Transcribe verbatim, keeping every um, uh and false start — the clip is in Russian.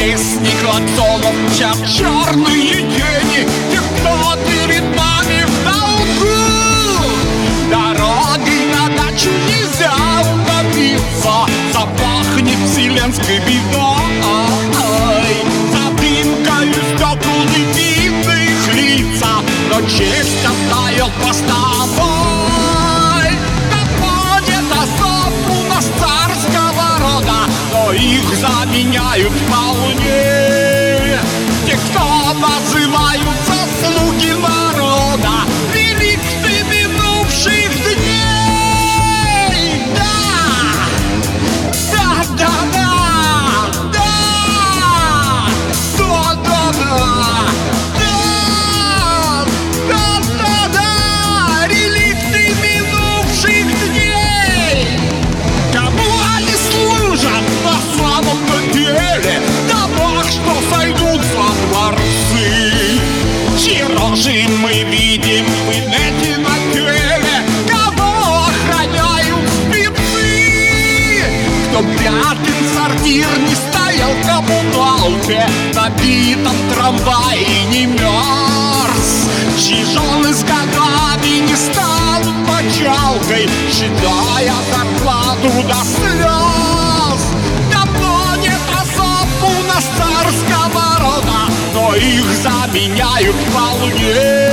песни клаксонов мчат черные тени. Те, кто перед нами в долгу, дорогой на дачу нельзя утопиться. Запахнет вселенской бедой, за дымкою стекол не видно их лица, но честь остается постовой. Но их заменяют вполне те, кто называются слуги народа, реликты минувших дней. Да, да, да, да, да, да, да, да, да, да, да, реликты минувших дней. Кому они служат на самом деле? Домах, что сойдутся дворцы, чьи рожи мы видим в инете на теле. Кого охраняют спецы? Кто пятым сортир не стоял в коммуналке, на битом трамвае не мерз, чьи жены с годами не станут мочалкой, считая зарплату до слез. Давно нет особ у нас царского рода, но их заменяют вполне